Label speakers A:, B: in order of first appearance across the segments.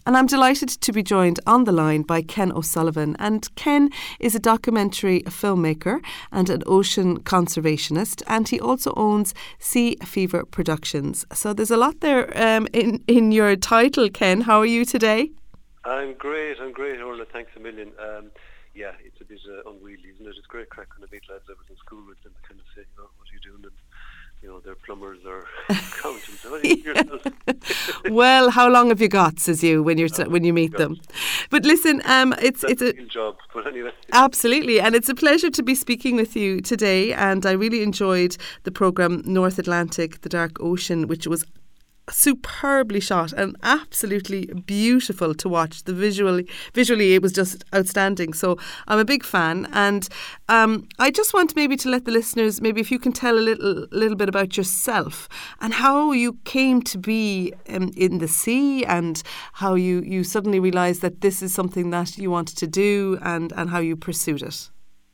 A: And I'm delighted to be joined on the line by Ken O'Sullivan. And Ken is a documentary filmmaker and an ocean conservationist, and he also owns Sea Fever Productions. So there's a lot there in your title, Ken. How are you today?
B: I'm great, Orla. Thanks a million. Yeah, it's a bit unwieldy, isn't it? It's great crack when I meet lads I was in school with them, kind of say, what are you doing? And, they're plumbers or accountants. What are you doing yourself?
A: Well, how long have you got, says you, when you meet them. But listen, it's a
B: real job, but anyway.
A: Absolutely, and it's a pleasure to be speaking with you today, and I really enjoyed the programme North Atlantic, The Dark Ocean, which was superbly shot and absolutely beautiful to watch. Visually it was just outstanding. So I'm a big fan, and I just want maybe to let the listeners, maybe if you can tell a little bit about yourself and how you came to be in the sea, and how you suddenly realised that this is something that you wanted to do, and how you pursued it.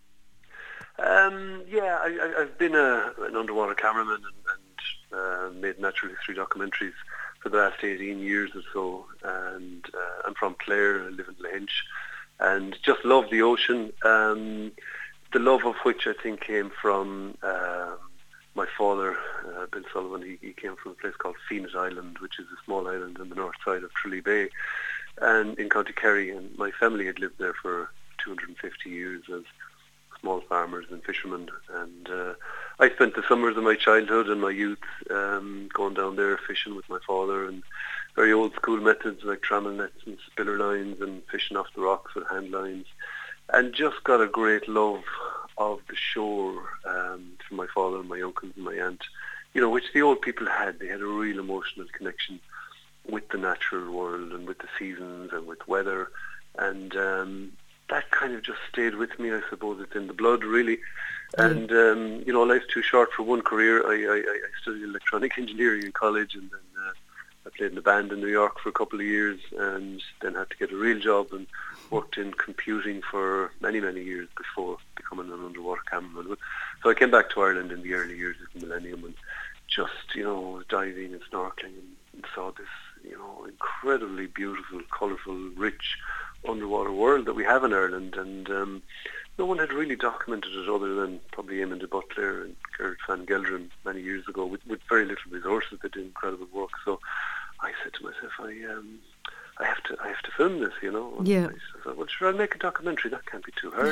B: I've been an underwater cameraman and made natural history documentaries for the last 18 years or so, and I'm from Clare, I live in Lahinch, and just love the ocean, the love of which I think came from my father, Bill Sullivan. He came from a place called Fenit Island, which is a small island on the north side of Tralee Bay, and in County Kerry, and my family had lived there for 250 years as small farmers and fishermen, and I spent the summers of my childhood and my youth going down there fishing with my father, and very old school methods like trammel nets and spiller lines and fishing off the rocks with hand lines, and just got a great love of the shore from my father and my uncles and my aunt, which the old people had. They had a real emotional connection with the natural world and with the seasons and with weather, and that kind of just stayed with me. I suppose it's in the blood, really. And, life's too short for one career. I studied electronic engineering in college, and then I played in a band in New York for a couple of years, and then had to get a real job and worked in computing for many, many years before becoming an underwater cameraman. So I came back to Ireland in the early years of the millennium, and just, diving and snorkeling, and saw this, incredibly beautiful, colourful, rich underwater world that we have in Ireland, and no one had really documented it other than probably Eamon de Butler and Gerard van Gelderen many years ago with very little resources. They did incredible work. So I said to myself, I have to film this, And
A: yeah.
B: I thought, well, sure, I'll make a documentary. That can't be too hard.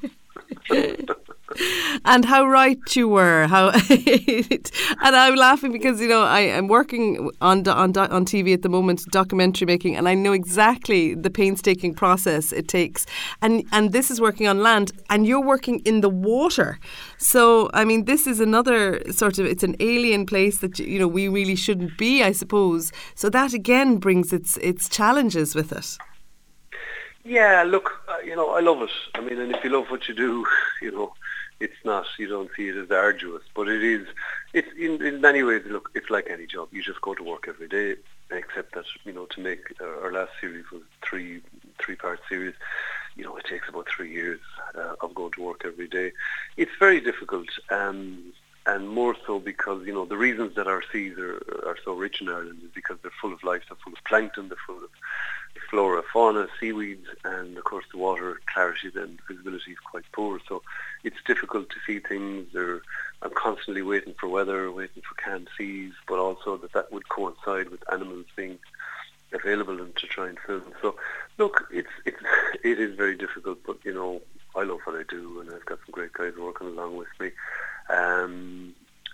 A: And how right you were. And I'm laughing because I am working on TV at the moment, documentary making, and I know exactly the painstaking process it takes. And this is working on land, and you're working in the water. So I mean, this is another sort of, it's an alien place that we really shouldn't be, I suppose. So that again brings its challenges with it.
B: Yeah, look, I love it. I mean, and if you love what you do, it's not, you don't see it as arduous, but it's in many ways, look, it's like any job. You just go to work every day, except that, to make our last series was three-part series. It takes about 3 years of going to work every day. It's very difficult, and more so because, the reasons that our seas are so rich in Ireland is because they're full of life. They're full of plankton, they're full of flora, fauna, seaweeds, and of course the water clarity and visibility is quite poor. So it's difficult to see things. I'm constantly waiting for weather, waiting for canned seas, but also that would coincide with animals being available and to try and film. So look, it is very difficult, but I love what I do, and I've got some great guys working along with me. And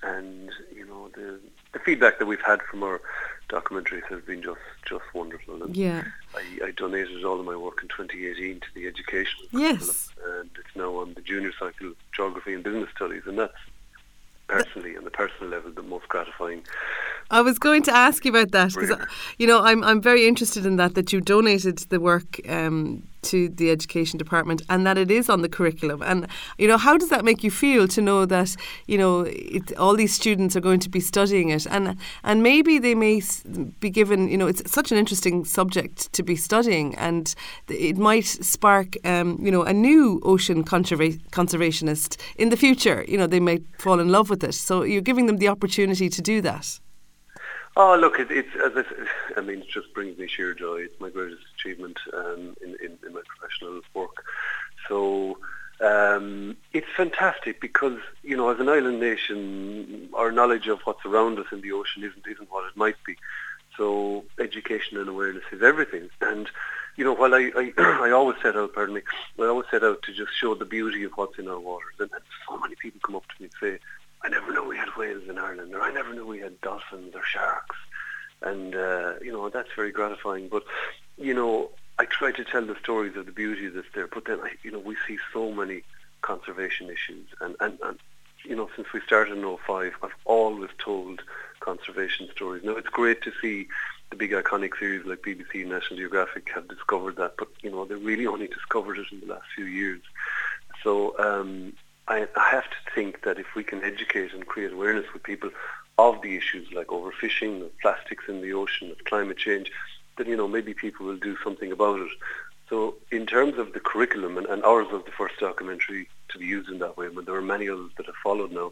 B: the feedback that we've had from our documentaries has been just wonderful. And
A: yeah.
B: I donated all of my work in 2018 to the education
A: yes.
B: and it's now on the junior cycle of geography and business studies, and that's personally, on the personal level, the most gratifying.
A: I was going to ask you about that because, I'm very interested in that you donated the work to the education department and that it is on the curriculum. And, how does that make you feel to know that, all these students are going to be studying it and maybe they may be given, it's such an interesting subject to be studying, and it might spark, a new ocean conservationist in the future. They might fall in love with it. So you're giving them the opportunity to do that.
B: Oh, look, it's as I mean, it just brings me sheer joy. It's my greatest achievement in my professional work. So it's fantastic because, as an island nation, our knowledge of what's around us in the ocean isn't what it might be. So education and awareness is everything. And while I always set out, I always set out to just show the beauty of what's in our waters. And so many people come up to me and say, I never knew we had whales in Ireland, or I never knew we had dolphins or sharks. And, that's very gratifying. But, I try to tell the stories of the beauty that's there. But then, we see so many conservation issues. And since we started in 2005, I've always told conservation stories. Now, it's great to see the big iconic series like BBC and National Geographic have discovered that. But, they really only discovered it in the last few years. So, I have to think that if we can educate and create awareness with people of the issues like overfishing, of plastics in the ocean, of climate change, then, maybe people will do something about it. So in terms of the curriculum, and ours was the first documentary to be used in that way, but there are many others that have followed now,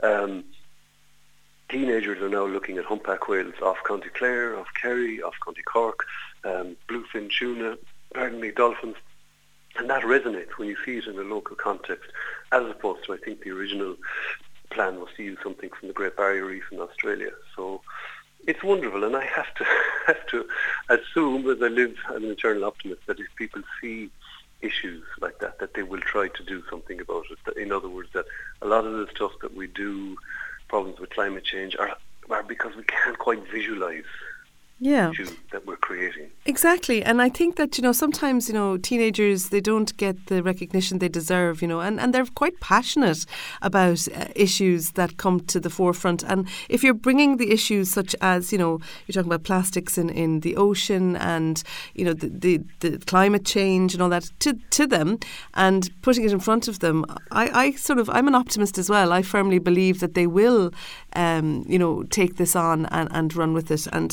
B: teenagers are now looking at humpback whales off County Clare, off Kerry, off County Cork, bluefin tuna, dolphins. And that resonates when you see it in a local context, as opposed to, I think, the original plan was to use something from the Great Barrier Reef in Australia. So it's wonderful, and I have to assume, as I live as an eternal optimist, that if people see issues like that they will try to do something about it. In other words, that a lot of the stuff that we do, problems with climate change, are because we can't quite visualise issues that we're creating.
A: Exactly. And I think that, sometimes, teenagers, they don't get the recognition they deserve, and they're quite passionate about issues that come to the forefront. And if you're bringing the issues such as, you're talking about plastics in the ocean and, the climate change and all that to them and putting it in front of them, I'm an optimist as well. I firmly believe that they will, take this on and run with it. And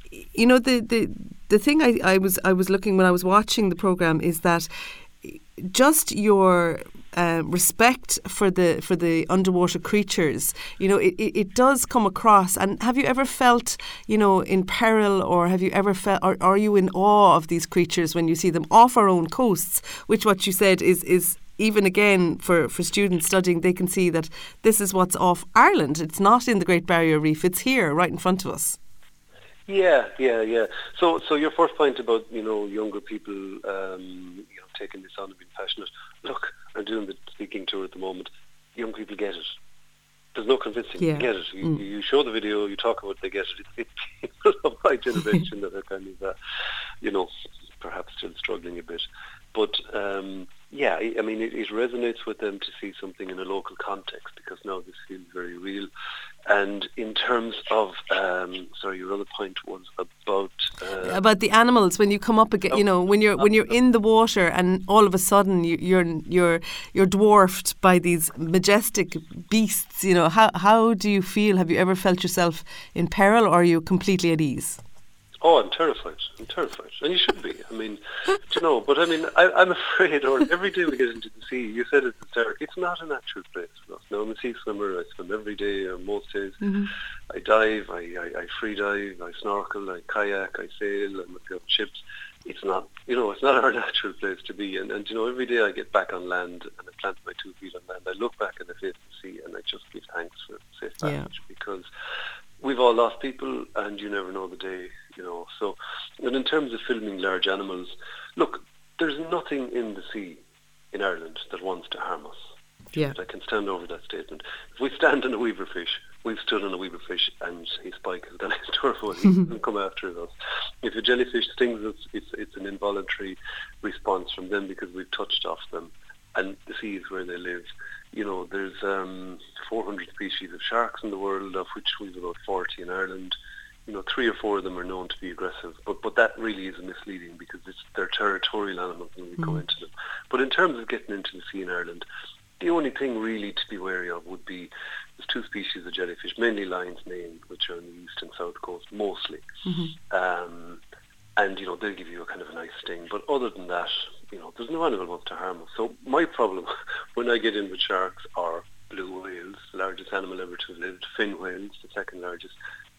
A: the thing I was looking when I was watching the programme is that just your respect for the underwater creatures, it does come across. And have you ever felt, in peril, or have you ever felt, or are you in awe of these creatures when you see them off our own coasts, which what you said is even again for students studying, they can see that this is what's off Ireland. It's not in the Great Barrier Reef. It's here right in front of us.
B: Yeah. So your first point about, younger people, taking this on and being passionate. Look, I'm doing the speaking tour at the moment. Young people get it. There's no convincing.
A: Yeah.
B: They get it. You show the video, you talk about it, they get it. It's people of my generation that are kind of, perhaps still struggling a bit. But, it resonates with them to see something in a local context, because now this feels very real. And in terms of, your other point was
A: about the animals. When you come up again, when you're in the water and all of a sudden you're dwarfed by these majestic beasts. How do you feel? Have you ever felt yourself in peril, or are you completely at ease?
B: Oh, I'm terrified. And you should be. But I'm afraid, or every day we get into the sea, you said at the start, it's not a natural place for us. Now, I'm a sea swimmer. I swim every day, or most days. Mm-hmm. I dive, I free dive, I snorkel, I kayak, I sail, I'm on ships. It's not, it's not our natural place to be. And every day I get back on land and I plant my 2 feet on land. I look back and I face the sea and I just give thanks for safe passage, because we've all lost people and you never know the day, So, and in terms of filming large animals, look, there's nothing in the sea in Ireland that wants to harm us.
A: Yeah.
B: I can stand over that statement. If we stand on a weaver fish, we've stood on a weaver fish and his spike has gone into our foot. He doesn't come after us. If a jellyfish stings us, it's an involuntary response from them because we've touched off them. And the sea is where they live. There's 400 species of sharks in the world, of which we've about 40 in Ireland. 3 or 4 of them are known to be aggressive, but that really is misleading because they're territorial animals when we come into them. But in terms of getting into the sea in Ireland, the only thing really to be wary of would be there's 2 species of jellyfish, mainly lion's mane, which are on the east and south coast mostly. Mm-hmm. And they'll give you a kind of a nice sting. But other than that, there's no animal wants to harm us. So my problem when I get in with sharks are blue whales, the largest animal ever to have lived, fin whales, the second largest,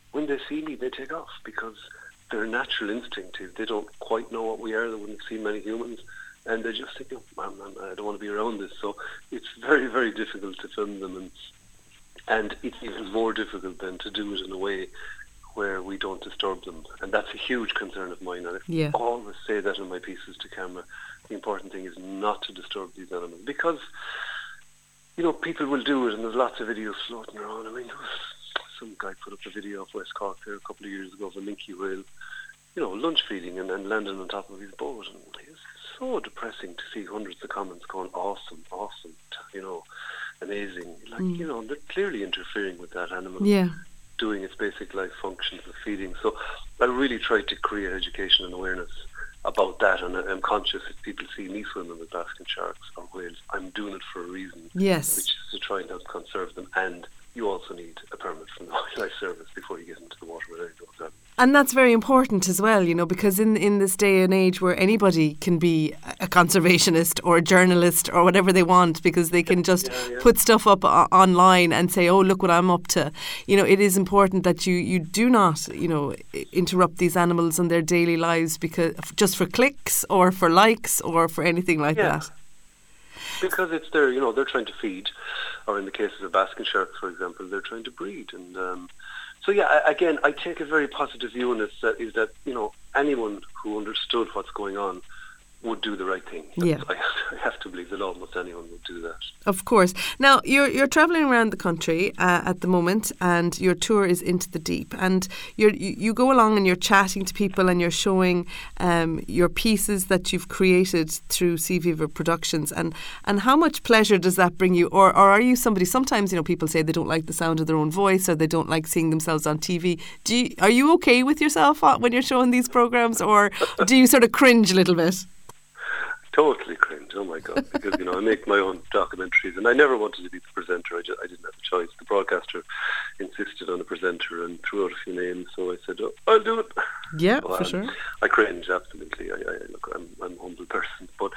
B: when they see me, they take off because they're natural instinctive. They don't quite know what we are. They wouldn't see many humans. And they just think, I don't want to be around this. So it's very, very difficult to film them. And it's even more difficult than to do it in a way where we don't disturb them. And that's a huge concern of mine. And I always say that in my pieces to camera. The important thing is not to disturb these animals. Because, people will do it, and there's lots of videos floating around. I mean, some guy put up a video of West Cork there a couple of years ago of a minke whale, lunch feeding and landing on top of his boat. And it's so depressing to see hundreds of comments going, awesome, amazing. They're clearly interfering with that animal.
A: Yeah.
B: Doing its basic life functions of feeding. So I really try to create education and awareness about that, and I'm conscious if people see me swimming with basking sharks or whales, I'm doing it for a reason.
A: Yes.
B: Which is to try and help conserve them, and you also need a permit from the Wildlife Service before you get into the water with any of those animals.
A: And that's very important as well, because in this day and age where anybody can be a conservationist or a journalist or whatever they want, because they can just put stuff up online and say, oh, look what I'm up to. It is important that you do not, interrupt these animals in their daily lives because just for clicks or for likes or for anything like that.
B: Because it's they're trying to feed, or in the cases of basking sharks, for example, they're trying to breed. And so, again, I take a very positive view on this, is that, anyone who understood what's going on would do the right thing.
A: Yeah.
B: I have to believe that almost anyone would do that.
A: Of course. Now, you're travelling around the country at the moment, and your tour is Into the Deep. And you go along and you're chatting to people and you're showing your pieces that you've created through Sea Fever Productions. And how much pleasure does that bring you? Or are you somebody, sometimes, people say they don't like the sound of their own voice or they don't like seeing themselves on TV. Are you okay with yourself when you're showing these programmes, or do you sort of cringe a little bit?
B: Totally cringe, oh my God, because, I make my own documentaries, and I never wanted to be the presenter. I didn't have a choice. The broadcaster insisted on a presenter and threw out a few names, so I said, oh, I'll do it.
A: Yeah,
B: so,
A: for sure.
B: I cringe, absolutely. I'm a humble person, but,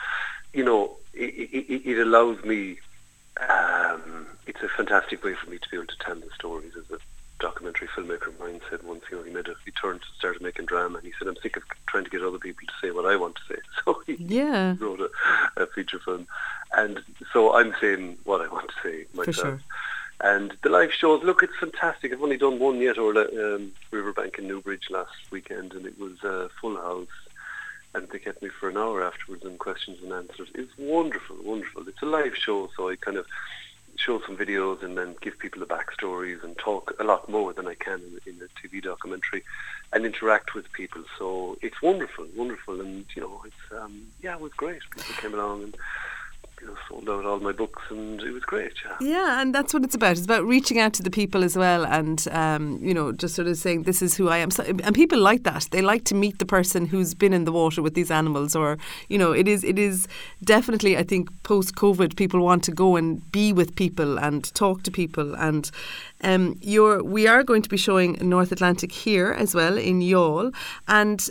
B: it allows me, it's a fantastic way for me to be able to tell the stories. As a documentary filmmaker of mine said once, he turned and started making drama, and he said, I'm sick of trying to get other people to say what I want to say. So he wrote a feature film, and so I'm saying what I want to say myself.
A: For sure.
B: And the live shows, look, it's fantastic. I've only done one yet, or Riverbank in Newbridge last weekend, and it was a full house, and they kept me for an hour afterwards in questions and answers. It's wonderful, wonderful. It's a live show, so I kind of show some videos and then give people the backstories and talk a lot more than I can in a TV documentary, and interact with people. So it's wonderful, wonderful, and it's it was great. People came along and sold out all my books, and it was great.
A: Yeah, and that's what it's about. It's about reaching out to the people as well, and just sort of saying, this is who I am. So, and people like that. They like to meet the person who's been in the water with these animals, or it is definitely, I think, post-COVID, people want to go and be with people and talk to people. And we are going to be showing North Atlantic here as well in Youghal. And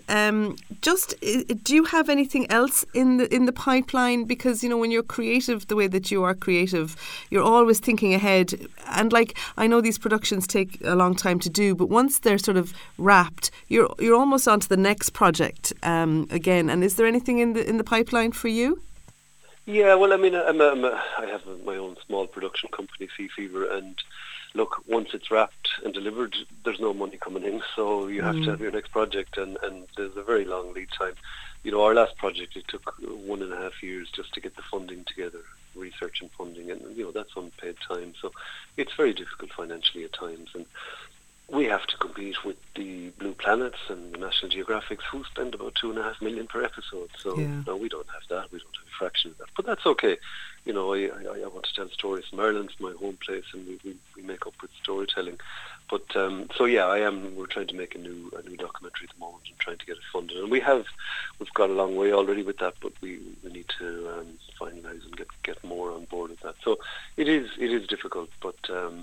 A: do you have anything else in the pipeline? Because when you're creative the way that you are creative, you're always thinking ahead. And I know these productions take a long time to do, but once they're sort of wrapped, you're almost on to the next project again. And is there anything in the pipeline for you?
B: Yeah, well, I mean, I have my own small production company, Sea Fever, and look, once it's wrapped and delivered, there's no money coming in, so you have to have your next project, and there's a very long lead time. Our last project, it took 1.5 years just to get the funding together, research and funding, and that's unpaid time, so it's very difficult financially at times, and we have to compete with the Blue Planets and the National Geographics, who spend about $2.5 million per episode. So no, we don't have that. We don't have a fraction of that. But that's okay. I want to tell stories from Ireland, from my home place, and we make up with storytelling. But we're trying to make a new documentary at the moment and trying to get it funded. And we've got a long way already with that, but we need to finalise and get more on board with that. So it is difficult, but.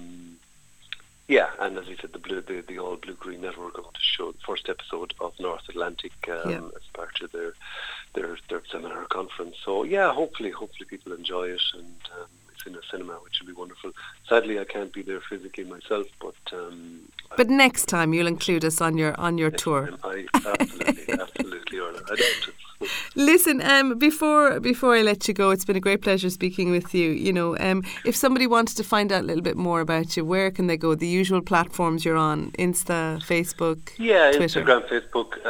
B: And as I said, the All Blue Green Network are going to show the first episode of North Atlantic as part of their seminar conference. So hopefully people enjoy it, and in a cinema, which would be wonderful. Sadly, I can't be there physically myself,
A: but next time you'll include us on your tour.
B: I absolutely, Orla. I'd love to.
A: Listen, before I let you go, it's been a great pleasure speaking with you. You know, if somebody wanted to find out a little bit more about you, where can they go? The usual platforms you're on: Insta, Facebook, Twitter.
B: Instagram, Facebook,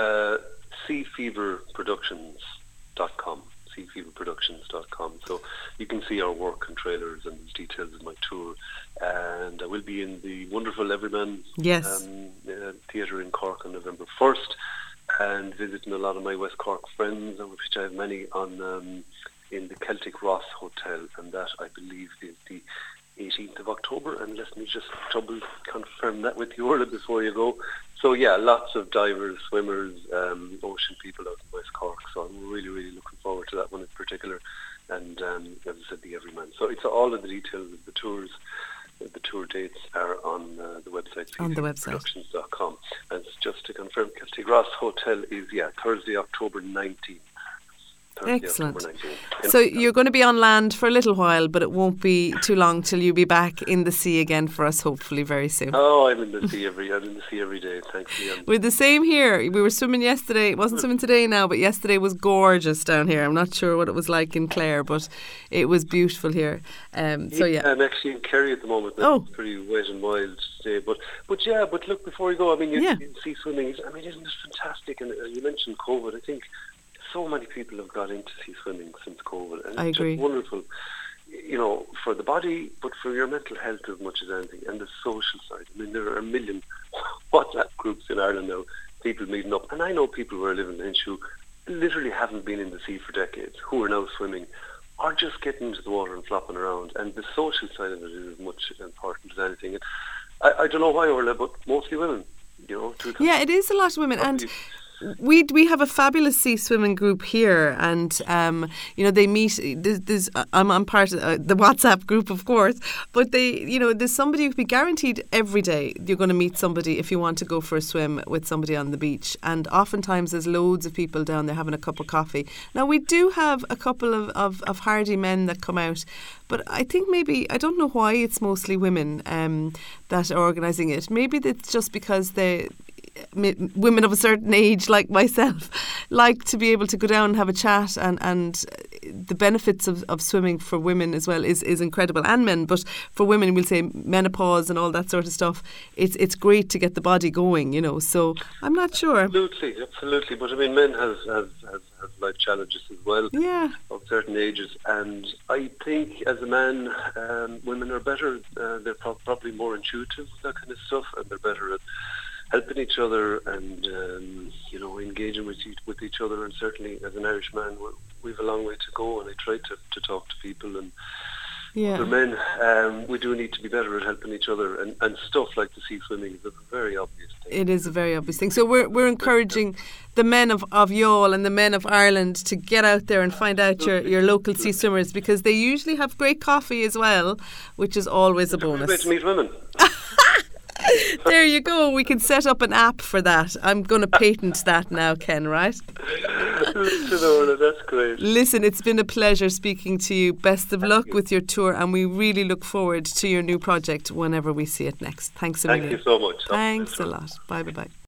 B: seafeverproductions.com. seafeverproductions.com. So you can see our work and trailers and details of my tour. And I will be in the wonderful Everyman Theatre in Cork on November 1st, and visiting a lot of my West Cork friends, of which I have many, in the Celtic Ross Hotel, and that I believe is the 18th of October, and let me just double confirm that with you, Orla, before you go. So yeah, lots of divers, swimmers, ocean people out in West Cork, so I'm really, really looking forward to that one in particular, and as I said, the Everyman. So it's all of the details of the tours. The tour dates are on the website, seafeverproductions.com. And just to confirm, Celtic Ross Hotel is, Thursday, October 19th.
A: Excellent. So you're going to be on land for a little while, but it won't be too long till you'll be back in the sea again for us, hopefully very soon.
B: Oh, I'm in the sea every day, thankfully.
A: We're the same here. We were swimming yesterday. It wasn't swimming today now, but yesterday was gorgeous down here. I'm not sure what it was like in Clare, but it was beautiful here.
B: I'm actually in Kerry at the moment. It's pretty wet and wild today. But look, before you go, I mean, you sea swimming. I mean, isn't this fantastic? And you mentioned COVID. I think so many people have got into sea swimming since COVID, and it's just wonderful, you know, for the body, but for your mental health as much as anything, and the social side. I mean, there are a million WhatsApp groups in Ireland now, people meeting up, and I know people who are living in who literally haven't been in the sea for decades, who are now swimming, or just getting into the water and flopping around, and the social side of it is as much important as anything. And I don't know why, Orla, but mostly women, you know.
A: Yeah, it is a lot of women, and we have a fabulous sea swimming group here, and you know, they meet. I'm part of the WhatsApp group, of course, but there's somebody who can be guaranteed every day you're going to meet somebody if you want to go for a swim with somebody on the beach, and oftentimes there's loads of people down there having a cup of coffee. Now we do have a couple of hardy men that come out, but I think maybe, I don't know why it's mostly women that are organising it. Maybe it's just because women of a certain age like myself like to be able to go down and have a chat, and the benefits of swimming for women as well is incredible, and men, but for women we'll say menopause and all that sort of stuff, it's great to get the body going, you know, so I'm not sure.
B: Absolutely, but I mean, men have life challenges as well, of certain ages, and I think as a man, women are better, they're probably more intuitive with that kind of stuff, and they're better at helping each other and you know, engaging with each other. And certainly as an Irish man, we've a long way to go, and I try to talk to people, and for men, we do need to be better at helping each other, and stuff like the sea swimming is a very obvious thing.
A: It is a very obvious thing. So we're encouraging the men of Youghal and the men of Ireland to get out there and find out your local sea swimmers, because they usually have great coffee as well, which is always a bonus.
B: It's a great way to meet women.
A: There you go. We can set up an app for that. I'm going to patent that now, Ken, right?
B: Listen, Orla, that's great.
A: Listen, it's been a pleasure speaking to you. Best of luck with your tour, and we really look forward to your new project whenever we see it next. Thanks a million.
B: Thank you so much.
A: Thanks a lot. Bye.